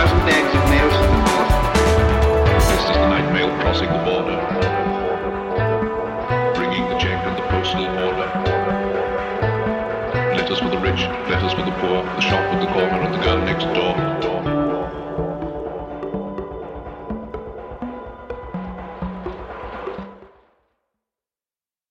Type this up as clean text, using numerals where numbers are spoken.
1,000 bags of mail to the north. This is the night mail crossing the border, bringing the check and the postal order. Letters for the rich, letters for the poor, the shop at the corner and the girl next door.